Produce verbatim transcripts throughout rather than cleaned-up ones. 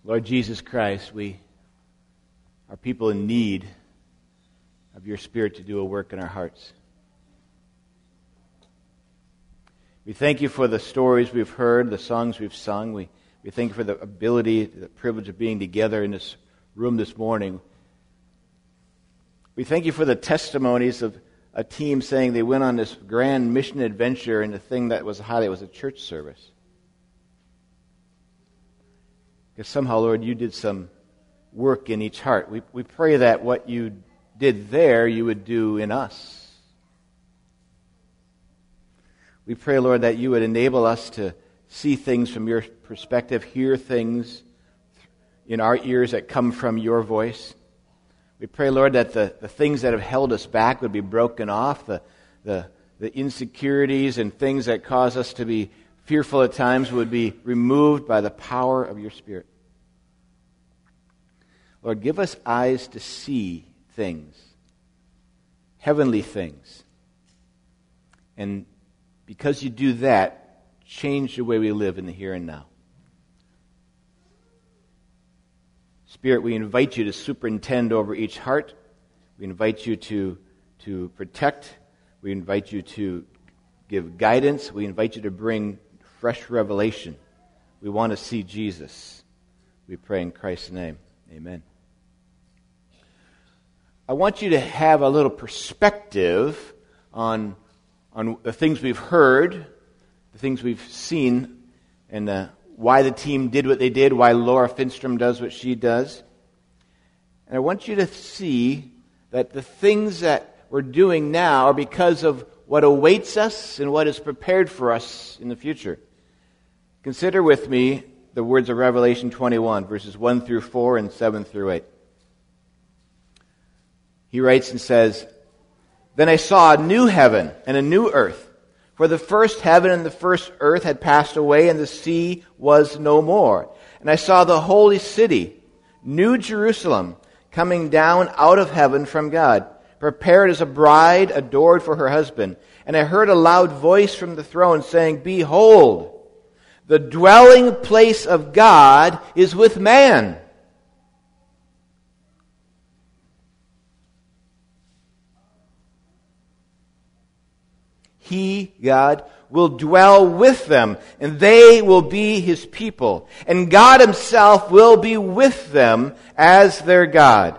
Lord Jesus Christ, we are people in need of your Spirit to do a work in our hearts. We thank you for the stories we've heard, the songs we've sung. We, we thank you for the ability, the privilege of being together in this room this morning. We thank you for the testimonies of a team saying they went on this grand mission adventure, and the thing that was highlighted was a church service. Because somehow, Lord, you did some work in each heart. We, we pray that what you did there, you would do in us. We pray, Lord, that you would enable us to see things from your perspective, hear things in our ears that come from your voice. We pray, Lord, that the, the things that have held us back would be broken off, the, the, the insecurities and things that cause us to be fearful at times would be removed by the power of your Spirit. Lord, give us eyes to see things, heavenly things. And because you do that, change the way we live in the here and now. Spirit, we invite you to superintend over each heart. We invite you to, to protect. We invite you to give guidance. We invite you to bring fresh revelation. We want to see Jesus. We pray in Christ's name. Amen. I want you to have a little perspective on, on the things we've heard, the things we've seen, and uh, why the team did what they did, why Laura Finstrom does what she does. And I want you to see that the things that we're doing now are because of what awaits us and what is prepared for us in the future. Consider with me the words of Revelation twenty-one, verses one through four and seven through eight. He writes and says, "Then I saw a new heaven and a new earth. For the first heaven and the first earth had passed away, and the sea was no more. And I saw the holy city, New Jerusalem, coming down out of heaven from God, prepared as a bride adored for her husband. And I heard a loud voice from the throne saying, 'Behold, the dwelling place of God is with man. He, God, will dwell with them, and they will be His people. And God Himself will be with them as their God.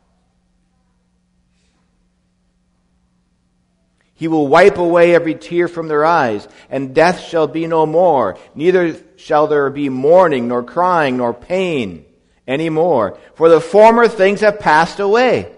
He will wipe away every tear from their eyes, and death shall be no more. Neither shall there be mourning, nor crying, nor pain any more. For the former things have passed away.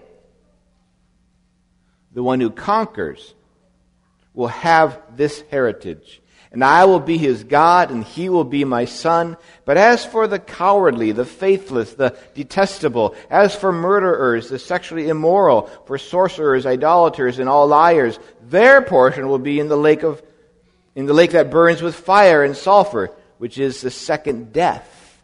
The one who conquers will have this heritage, and I will be his God, and he will be my son. But as for the cowardly, the faithless, the detestable, as for murderers, the sexually immoral, for sorcerers, idolaters, and all liars, their portion will be in the lake of, in the lake that burns with fire and sulfur, which is the second death."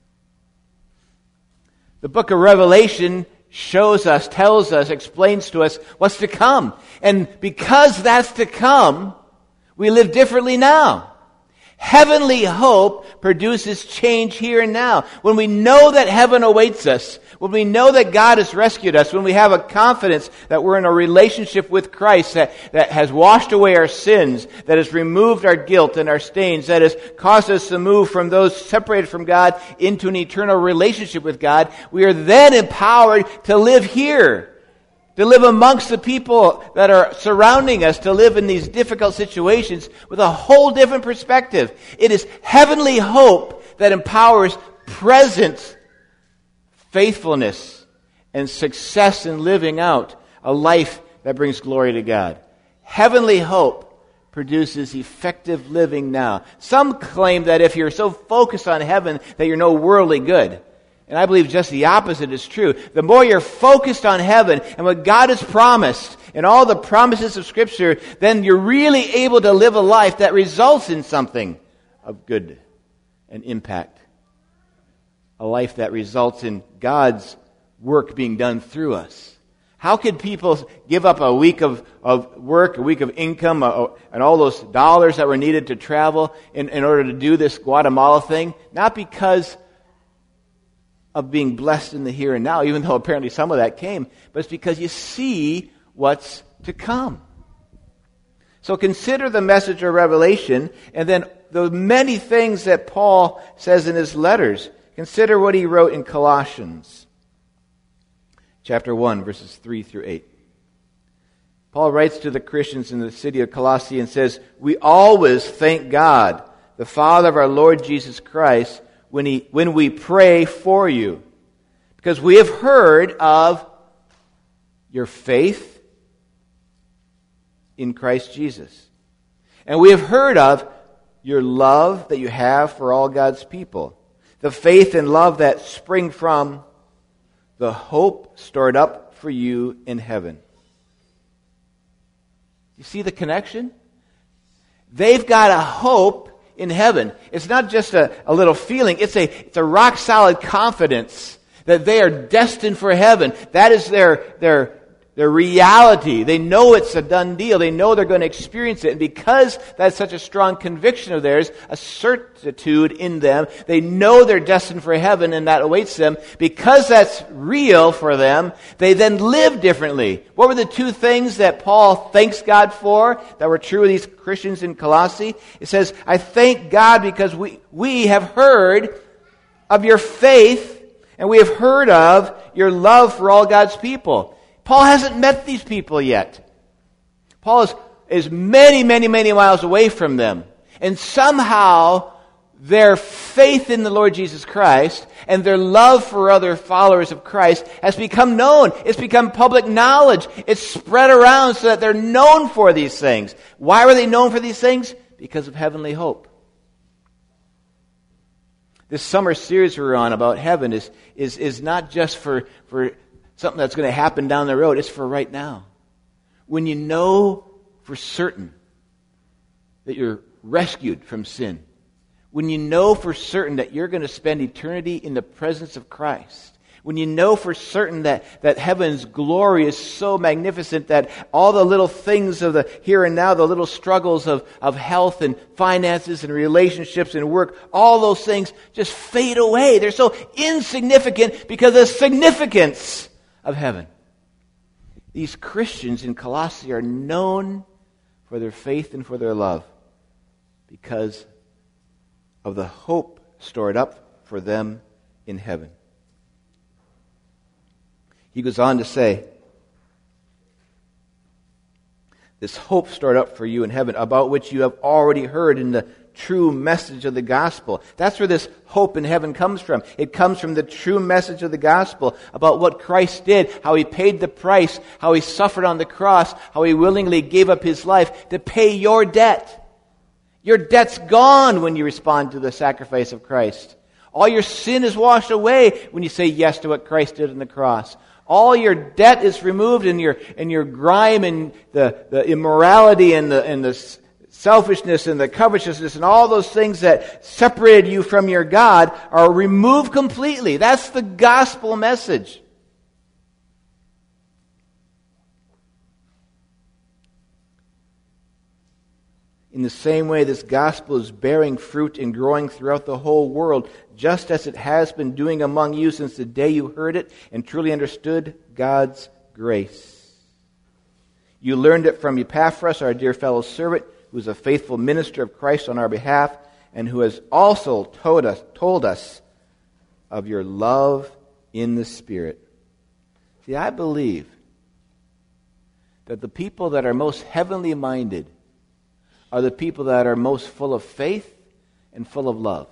The book of Revelation shows us, tells us, explains to us what's to come. And because that's to come, we live differently now. Heavenly hope produces change here and now. When we know that heaven awaits us, when we know that God has rescued us, when we have a confidence that we're in a relationship with Christ that, that has washed away our sins, that has removed our guilt and our stains, that has caused us to move from those separated from God into an eternal relationship with God, we are then empowered to live here, to live amongst the people that are surrounding us, to live in these difficult situations with a whole different perspective. It is heavenly hope that empowers present faithfulness and success in living out a life that brings glory to God. Heavenly hope produces effective living now. Some claim that if you're so focused on heaven that you're no worldly good. And I believe just the opposite is true. The more you're focused on heaven and what God has promised and all the promises of Scripture, then you're really able to live a life that results in something of good and impact. A life that results in God's work being done through us. How could people give up a week of, of work, a week of income, uh, and all those dollars that were needed to travel in, in order to do this Guatemala thing? Not because of being blessed in the here and now, even though apparently some of that came, but it's because you see what's to come. So consider the message of Revelation, and then the many things that Paul says in his letters. Consider what he wrote in Colossians, chapter one, verses three through eight. Paul writes to the Christians in the city of Colossae and says, "We always thank God, the Father of our Lord Jesus Christ, when he when we pray for you, because we have heard of your faith in Christ Jesus. And we have heard of your love that you have for all God's people, the faith and love that spring from the hope stored up for you in heaven." You see the connection? They've got a hope in heaven. It's not just a, a little feeling. It's a, it's a rock-solid confidence that they are destined for heaven. That is their, their, their reality. They know it's a done deal. They know they're going to experience it. And because that's such a strong conviction of theirs, a certitude in them, they know they're destined for heaven and that awaits them. Because that's real for them, they then live differently. What were the two things that Paul thanks God for that were true of these Christians in Colossae? It says, "I thank God because we, we have heard of your faith and we have heard of your love for all God's people." Paul hasn't met these people yet. Paul is, is many, many, many miles away from them. And somehow their faith in the Lord Jesus Christ and their love for other followers of Christ has become known. It's become public knowledge. It's spread around so that they're known for these things. Why were they known for these things? Because of heavenly hope. This summer series we're on about heaven is, is, is not just for, for something that's going to happen down the road. It's for right now. When you know for certain that you're rescued from sin, when you know for certain that you're going to spend eternity in the presence of Christ, when you know for certain that, that heaven's glory is so magnificent that all the little things of the here and now, the little struggles of, of health and finances and relationships and work, all those things just fade away. They're so insignificant because of the significance of heaven. These Christians in Colossae are known for their faith and for their love because of the hope stored up for them in heaven. He goes on to say, this hope stored up for you in heaven, about which you have already heard in the true message of the gospel. That's where this hope in heaven comes from. It comes from the true message of the gospel about what Christ did, how he paid the price, how he suffered on the cross, how he willingly gave up his life to pay your debt. Your debt's gone when you respond to the sacrifice of Christ. All your sin is washed away when you say yes to what Christ did on the cross. All your debt is removed, and your and your grime and the, the immorality and the and the selfishness and the covetousness and all those things that separated you from your God are removed completely. That's the gospel message. In the same way, this gospel is bearing fruit and growing throughout the whole world, just as it has been doing among you since the day you heard it and truly understood God's grace. You learned it from Epaphras, our dear fellow servant, who is a faithful minister of Christ on our behalf, and who has also told us, told us of your love in the Spirit. See, I believe that the people that are most heavenly minded are the people that are most full of faith and full of love.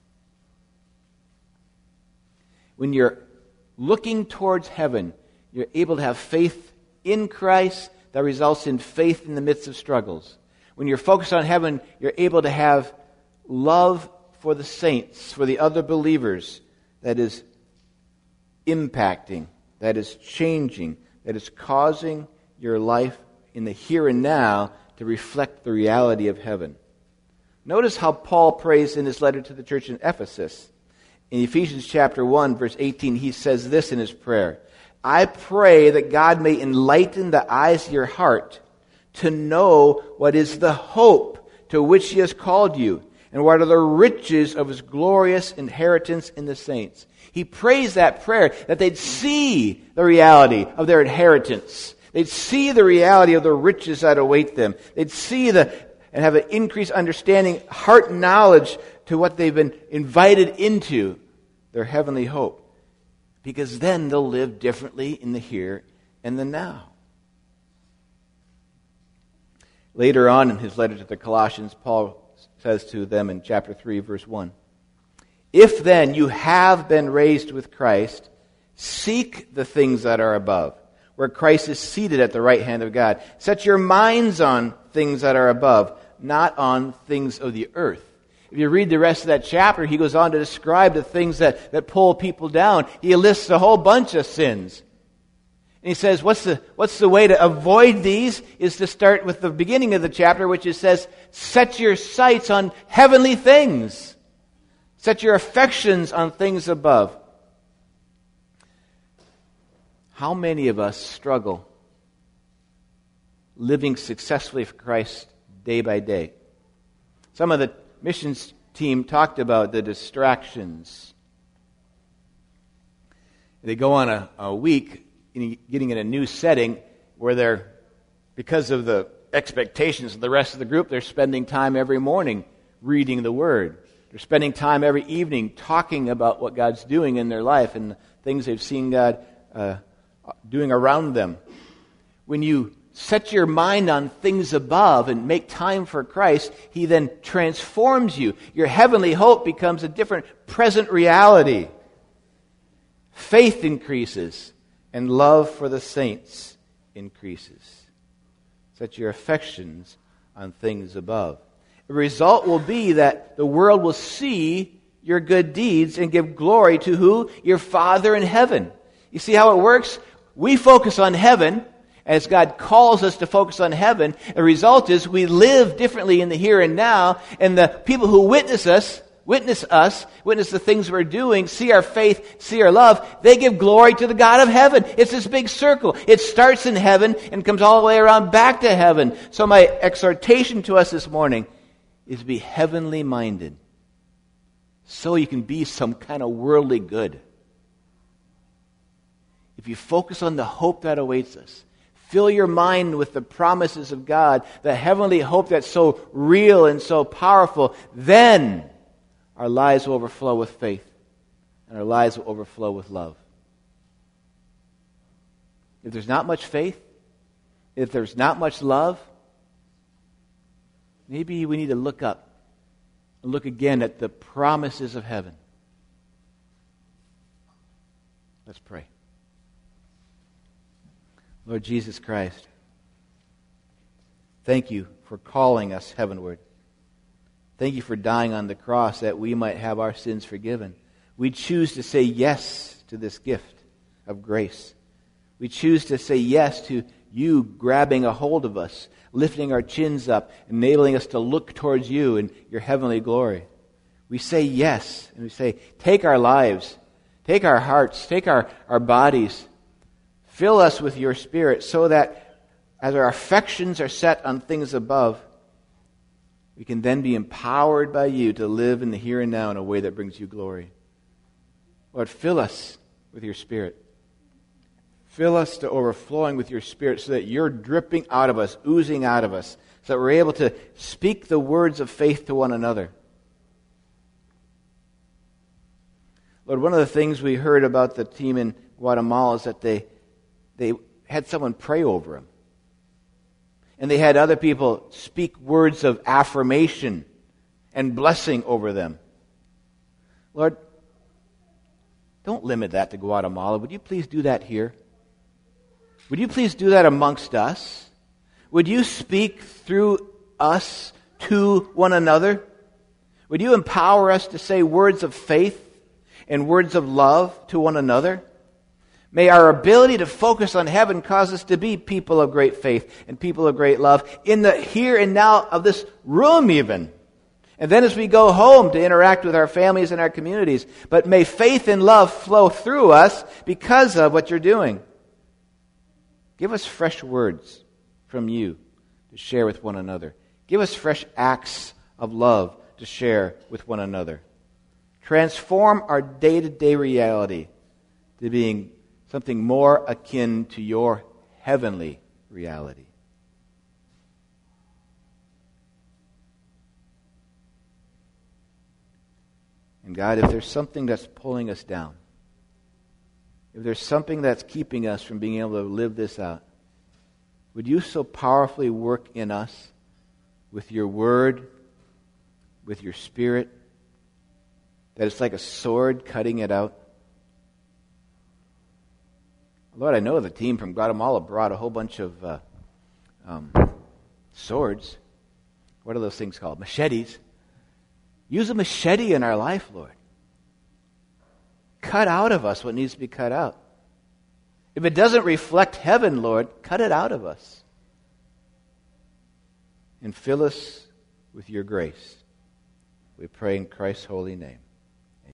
When you're looking towards heaven, you're able to have faith in Christ that results in faith in the midst of struggles. When you're focused on heaven, you're able to have love for the saints, for the other believers, that is impacting, that is changing, that is causing your life in the here and now to reflect the reality of heaven. Notice how Paul prays in his letter to the church in Ephesus. In Ephesians chapter one, verse eighteen, he says this in his prayer: I pray that God may enlighten the eyes of your heart to know what is the hope to which he has called you, And what are the riches of his glorious inheritance in the saints? He prays that prayer that they'd see the reality of their inheritance. They'd see the reality of the riches that await them. They'd see the and have an increased understanding, heart knowledge to what they've been invited into, their heavenly hope. Because then they'll live differently in the here and the now. Later on in his letter to the Colossians, Paul says to them in chapter three, verse one, "If then you have been raised with Christ, seek the things that are above, where Christ is seated at the right hand of God. Set your minds on things that are above, not on things of the earth." If you read the rest of that chapter, he goes on to describe the things that, that pull people down. He lists a whole bunch of sins. And he says, what's the, what's the way to avoid these? Is to start with the beginning of the chapter, which is says, set your sights on heavenly things. Set your affections on things above. How many of us struggle living successfully for Christ day by day? Some of the missions team talked about the distractions. They go on a, a week in, getting in a new setting where they're, because of the expectations of the rest of the group, they're spending time every morning reading the Word. They're spending time every evening talking about what God's doing in their life and the things they've seen God uh, doing around them. When you set your mind on things above and make time for Christ, He then transforms you. Your heavenly hope becomes a different present reality. Faith increases, and love for the saints increases. Set your affections on things above. The result will be that the world will see your good deeds and give glory to who? Your Father in heaven. You see how it works? We focus on heaven. As God calls us to focus on heaven, the result is we live differently in the here and now, and the people who witness us, witness us, witness the things we're doing, see our faith, see our love, they give glory to the God of heaven. It's this big circle. It starts in heaven and comes all the way around back to heaven. So my exhortation to us this morning is to be heavenly minded, so you can be some kind of worldly good. If you focus on the hope that awaits us, fill your mind with the promises of God, the heavenly hope that's so real and so powerful, then our lives will overflow with faith, and our lives will overflow with love. If there's not much faith, if there's not much love, maybe we need to look up and look again at the promises of heaven. Let's pray. Lord Jesus Christ, thank you for calling us heavenward. Thank you for dying on the cross that we might have our sins forgiven. We choose to say yes to this gift of grace. We choose to say yes to you grabbing a hold of us, lifting our chins up, enabling us to look towards you and your heavenly glory. We say yes, and we say, take our lives, take our hearts, take our, our bodies, fill us with your Spirit so that as our affections are set on things above, we can then be empowered by you to live in the here and now in a way that brings you glory. Lord, fill us with your Spirit. Fill us to overflowing with your Spirit so that you're dripping out of us, oozing out of us, so that we're able to speak the words of faith to one another. Lord, one of the things we heard about the team in Guatemala is that they They had someone pray over them. And they had other people speak words of affirmation and blessing over them. Lord, don't limit that to Guatemala. Would you please do that here? Would you please do that amongst us? Would you speak through us to one another? Would you empower us to say words of faith and words of love to one another? May our ability to focus on heaven cause us to be people of great faith and people of great love in the here and now of this room even. And then as we go home to interact with our families and our communities. But may faith and love flow through us because of what you're doing. Give us fresh words from you to share with one another. Give us fresh acts of love to share with one another. Transform our day-to-day reality to being something more akin to your heavenly reality. And God, if there's something that's pulling us down, if there's something that's keeping us from being able to live this out, would you so powerfully work in us with your word, with your spirit, that it's like a sword cutting it out? Lord, I know the team from Guatemala brought a whole bunch of uh, um, swords. What are those things called? Machetes. Use a machete in our life, Lord. Cut out of us what needs to be cut out. If it doesn't reflect heaven, Lord, cut it out of us. And fill us with your grace. We pray in Christ's holy name.